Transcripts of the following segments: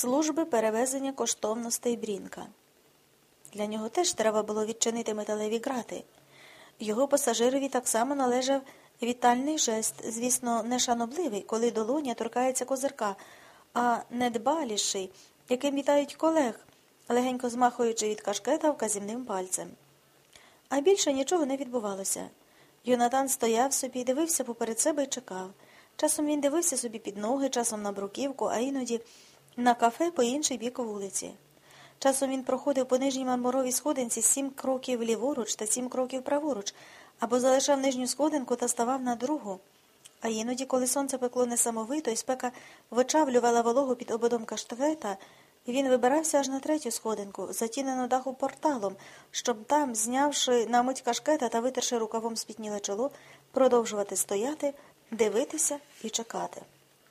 служби перевезення коштовностей Брінка. Для нього теж треба було відчинити металеві грати. Його пасажирові так само належав вітальний жест, звісно, не шанобливий, коли долоня торкається козирка, а недбаліший, яким вітають колег, легенько змахуючи від кашкета вказівним пальцем. А більше нічого не відбувалося. Йонатан стояв собі, дивився поперед себе і чекав. Часом він дивився собі під ноги, часом на бруківку, а іноді на кафе по інший бік вулиці. Часом він проходив по нижній мармуровій сходинці 7 кроків ліворуч та 7 кроків праворуч, або залишав нижню сходинку та ставав на другу. А іноді, коли сонце пекло несамовито і спека вичавлювала вологу під ободом кашкета, він вибирався аж на 3-ю сходинку, затінену даху порталом, щоб там, знявши на мить кашкета та витерши рукавом спітніле чоло, продовжувати стояти, дивитися і чекати.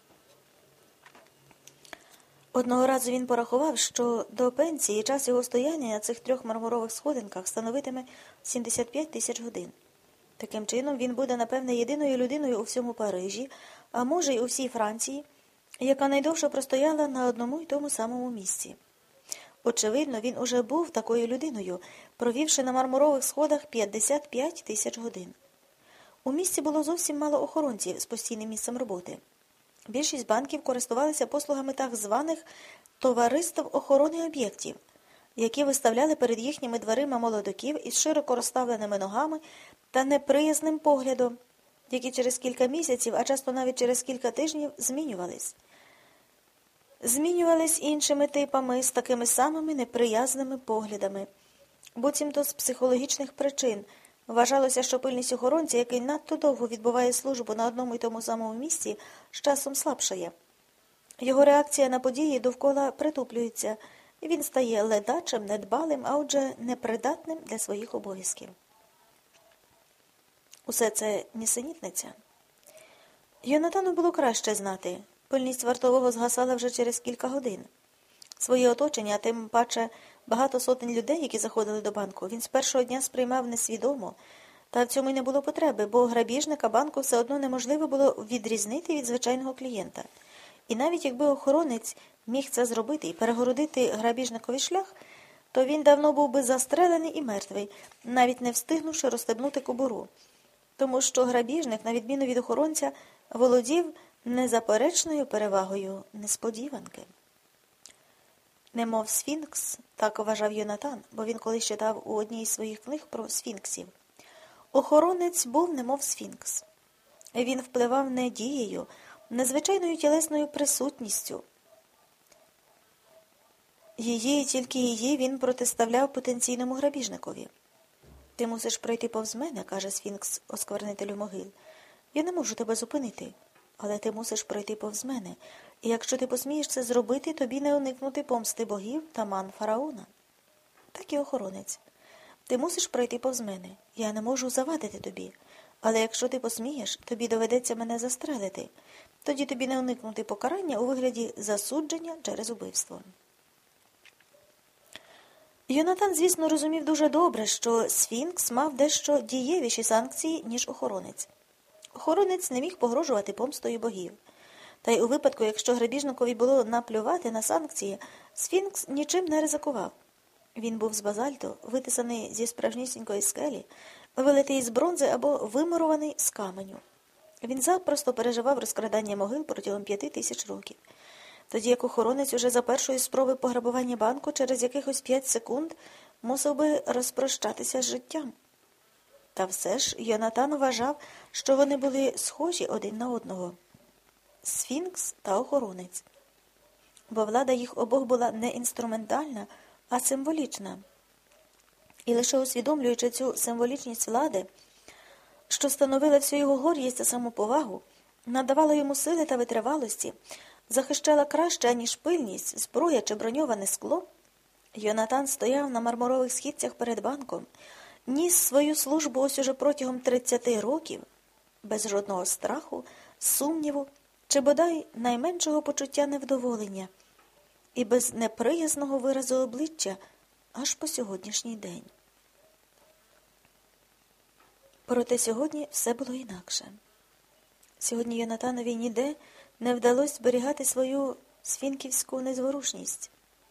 Одного разу він порахував, що до пенсії час його стояння на цих 3 мармурових сходинках становитиме 75 тисяч годин. Таким чином, він буде, напевне, єдиною людиною у всьому Парижі, а може й у всій Франції, яка найдовше простояла на одному й тому самому місці. Очевидно, він уже був такою людиною, провівши на мармурових сходах 55 тисяч годин. У місті було зовсім мало охоронців з постійним місцем роботи. Більшість банків користувалися послугами так званих товариств охорони об'єктів, які виставляли перед їхніми дверима молодиків із широко розставленими ногами та неприязним поглядом, які через кілька місяців, а часто навіть через кілька тижнів, змінювались. Змінювались іншими типами з такими самими неприязними поглядами. Буцімто з психологічних причин вважалося, що пильність охоронця, який надто довго відбуває службу на одному й тому самому місці, з часом слабшає. Його реакція на події довкола притуплюється, і він стає ледачим, недбалим, а отже непридатним для своїх обов'язків. Усе це нісенітниця. Йонатану було краще знати. Пильність вартового згасала вже через кілька годин. Своє оточення, тим паче багато сотень людей, які заходили до банку, він з першого дня сприймав несвідомо, та в цьому й не було потреби, бо грабіжника банку все одно неможливо було відрізнити від звичайного клієнта. І навіть якби охоронець міг це зробити і перегородити грабіжникові шлях, то він давно був би застрелений і мертвий, навіть не встигнувши розстебнути кобуру. Тому що грабіжник, на відміну від охоронця, володів незаперечною перевагою несподіванки. Немов сфінкс, так вважав Йонатан, бо він колись читав у одній із своїх книг про сфінксів. Охоронець був немов сфінкс. Він впливав не дією, незвичайною тілесною присутністю. Тільки її він протиставляв потенційному грабіжникові. «Ти мусиш пройти повз мене», – каже сфінкс осквернителю могил. «Я не можу тебе зупинити, але ти мусиш пройти повз мене, і якщо ти посмієш це зробити, тобі не уникнути помсти богів та ман фараона». Так і охоронець. «Ти мусиш пройти повз мене, я не можу завадити тобі, але якщо ти посмієш, тобі доведеться мене застрелити, тоді тобі не уникнути покарання у вигляді засудження через убивство». Йонатан, звісно, розумів дуже добре, що сфінкс мав дещо дієвіші санкції, ніж охоронець. Охоронець не міг погрожувати помстою богів. Та й у випадку, якщо грабіжникові було наплювати на санкції, сфінкс нічим не ризикував. Він був з базальту, витисаний зі справжнісінької скелі, вилитий із бронзи або вимурований з каменю. Він запросто переживав розкрадання могил протягом 5000 років. Тоді як охоронець уже за першої спроби пограбування банку через якихось 5 секунд мусив би розпрощатися з життям. Та все ж Йонатан вважав, що вони були схожі один на одного. Сфінкс та охоронець. Бо влада їх обох була не інструментальна, а символічна. І лише усвідомлюючи цю символічність влади, що становила всю його гордість та самоповагу, надавала йому сили та витривалості, захищала краще, аніж пильність, зброя чи броньоване скло, Йонатан стояв на мармурових східцях перед банком, ніс свою службу ось уже протягом 30 років, без жодного страху, сумніву чи бодай найменшого почуття невдоволення і без неприязного виразу обличчя аж по сьогоднішній день. Проте сьогодні все було інакше. Сьогодні Йонатанові ніде не вдалося зберігати свою сфінківську незворушність.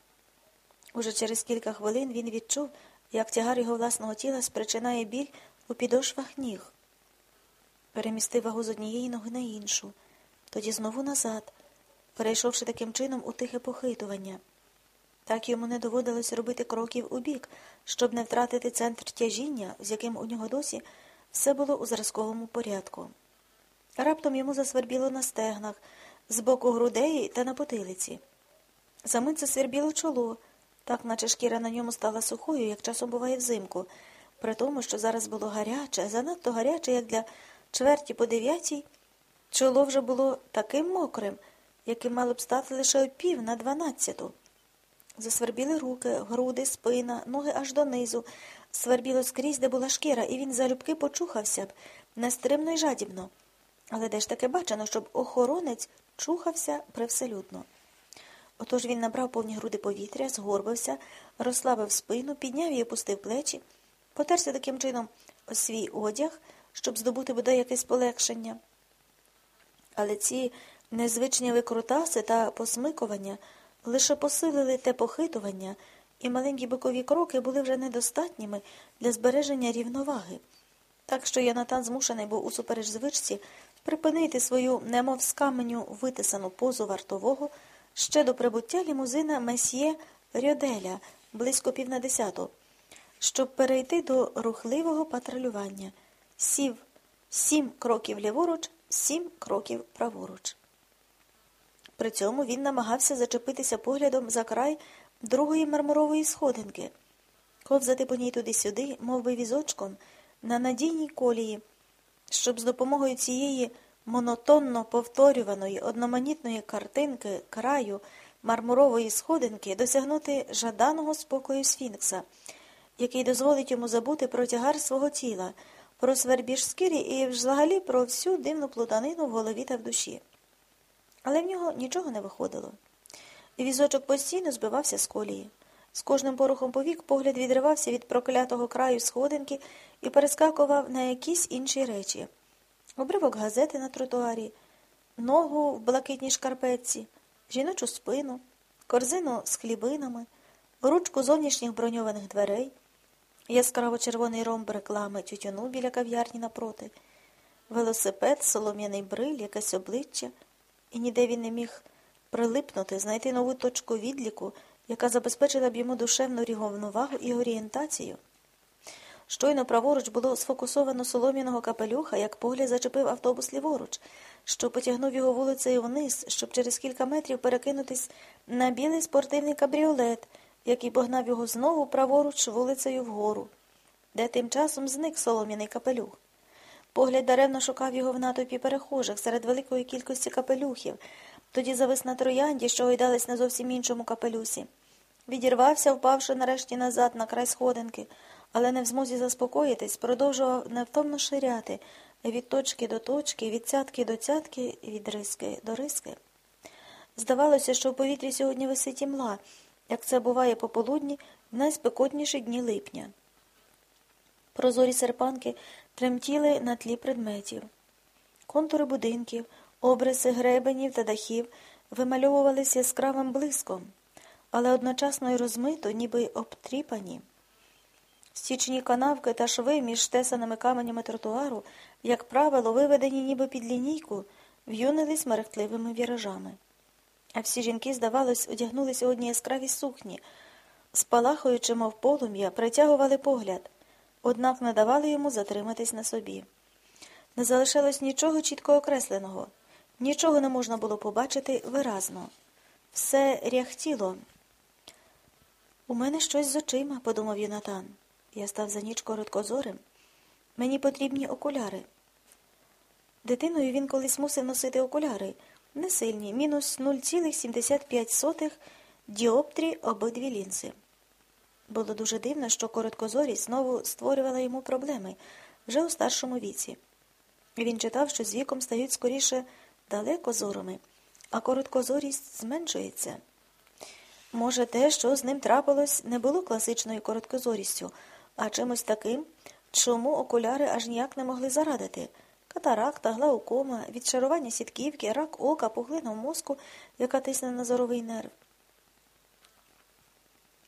Уже через кілька хвилин він відчув, як тягар його власного тіла спричинає біль у підошвах ніг. Перемістив вагу з однієї ноги на іншу, тоді знову назад, перейшовши таким чином у тихе похитування. Так йому не доводилось робити кроків убік, щоб не втратити центр тяжіння, з яким у нього досі все було у зразковому порядку. Раптом йому засвербіло на стегнах, з боку грудей та на потилиці. Замить засвербіло чоло, так наче шкіра на ньому стала сухою, як часом буває взимку, при тому, що зараз було гаряче, занадто гаряче, як для 8:45, чоло вже було таким мокрим, яким мало б стати лише о 11:50. Засвербіли руки, груди, спина, ноги аж донизу, свербіло скрізь, де була шкіра, і він залюбки почухався б, нестримно й жадібно. Але де ж таке бачено, щоб охоронець чухався привселюдно? Отож він набрав повні груди повітря, згорбився, розслабив спину, підняв і опустив плечі, потерся таким чином о свій одяг, щоб здобути бодай якесь полегшення. Але ці незвичні викрутаси та посмикування лише посилили те похитування, і маленькі бокові кроки були вже недостатніми для збереження рівноваги. Так що Йонатан змушений був усупереч звичці припинити свою немов з каменю витисану позу вартового ще до прибуття лімузина месьє Рьоделя близько 9:50, щоб перейти до рухливого патрулювання. Сів 7 кроків ліворуч, 7 кроків праворуч. При цьому він намагався зачепитися поглядом за край другої мармурової сходинки, ковзати по ній туди-сюди, мов би візочком, на надійній колії, щоб з допомогою цієї монотонно повторюваної одноманітної картинки краю мармурової сходинки досягнути жаданого спокою сфінкса, який дозволить йому забути про тягар свого тіла, про свербіж шкірі і взагалі про всю дивну плутанину в голові та в душі. Але в нього нічого не виходило. Візочок постійно збивався з колії. З кожним порухом повік погляд відривався від проклятого краю сходинки і перескакував на якісь інші речі. Обривок газети на тротуарі, ногу в блакитній шкарпетці, жіночу спину, корзину з хлібинами, ручку зовнішніх броньованих дверей, яскраво-червоний ромб реклами тютюну біля кав'ярні напроти, велосипед, солом'яний бриль, якесь обличчя, і ніде він не міг прилипнути, знайти нову точку відліку, яка забезпечила б йому душевну рівновагу і орієнтацію. Щойно праворуч було сфокусовано солом'яного капелюха, як погляд зачепив автобус ліворуч, що потягнув його вулицею вниз, щоб через кілька метрів перекинутись на білий спортивний кабріолет, який погнав його знову праворуч вулицею вгору, де тим часом зник солом'яний капелюх. Погляд даремно шукав його в натовпі перехожих серед великої кількості капелюхів, тоді завис на троянді, що гойдались на зовсім іншому капелюсі. Відірвався, впавши нарешті назад на край сходинки, але не в змозі заспокоїтись, продовжував невтомно ширяти від точки до точки, від цятки до цятки, від риски до риски. Здавалося, що в повітрі сьогодні висить імла, як це буває пополудні в найспекотніші дні липня. Прозорі серпанки тремтіли на тлі предметів. Контури будинків, обриси гребенів та дахів вимальовувалися яскравим блиском, але одночасно й розмито, ніби обтріпані. Стічні канавки та шви між тесаними каменями тротуару, як правило, виведені ніби під лінійку, в'юнились мерехтливими віражами. А всі жінки, здавалось, одягнули сьогодні яскраві сукні, спалахуючи, мов полум'я, притягували погляд, однак не давали йому затриматись на собі. Не залишалось нічого чітко окресленого, нічого не можна було побачити виразно. Все ряхтіло. «У мене щось з очима», – подумав Йонатан. Я став за ніч короткозорим. Мені потрібні окуляри. Дитиною він колись мусив носити окуляри. Не сильні, мінус 0,75 діоптрі обидві лінзи. Було дуже дивно, що короткозорість знову створювала йому проблеми вже у старшому віці. Він читав, що з віком стають скоріше далекозорими, а короткозорість зменшується. Може, те, що з ним трапилось, не було класичною короткозорістю, а чимось таким, чому окуляри аж ніяк не могли зарадити, Катаракта, глаукома, відшарування сітківки, рак ока, пухлина в мозку, яка тисне на зоровий нерв.